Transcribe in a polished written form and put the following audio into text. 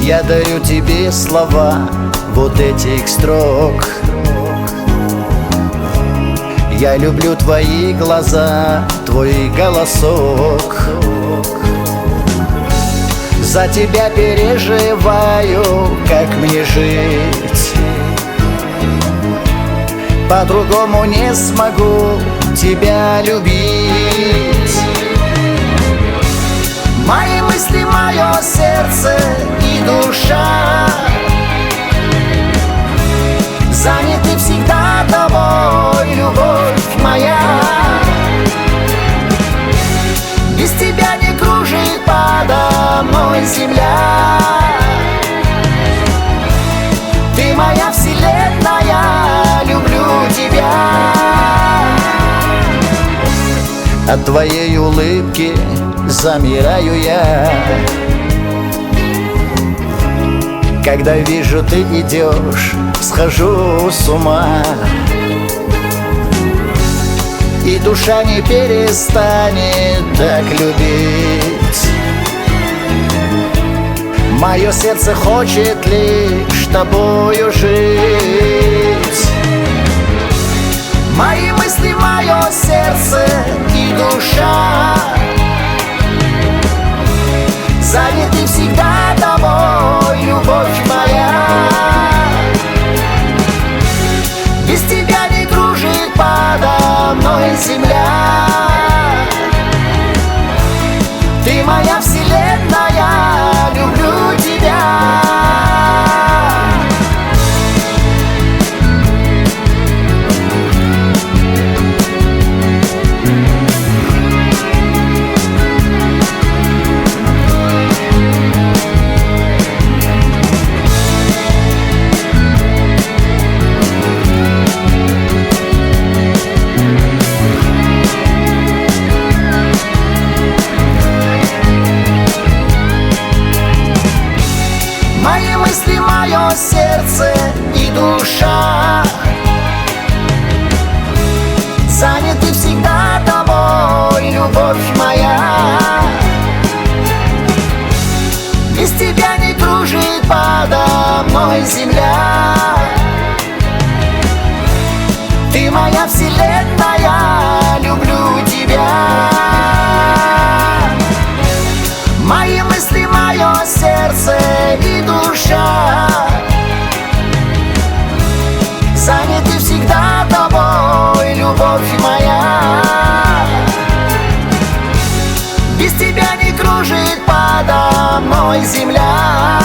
Я дарю тебе слова вот этих строк. Я люблю твои глаза, твой голосок. За тебя переживаю, как мне жить. По-другому не смогу тебя любить. Мои мысли, мое сердце и душа заняты всегда тобой, любовь моя. Без тебя не кружит подо мной земля. Ты моя вселенная, люблю тебя. От твоей улыбки замираю я, когда вижу, ты идешь, схожу с ума. И душа не перестанет так любить. Мое сердце хочет лишь тобою жить. Мои мысли, мое сердце и душа заняты всегда тобой, любовь моя. Без тебя не кружит подо мной земля. Ты моя вселенная, люблю тебя. Мои мысли, мое сердце и душа заняты всегда тобой, любовь моя. Без тебя не кружит подо мной земля. Ты моя вселенная, люблю тебя. Мои мысли, мое сердце и душа заняты всегда тобой, любовь моя. Без тебя не кружит подо мной земля.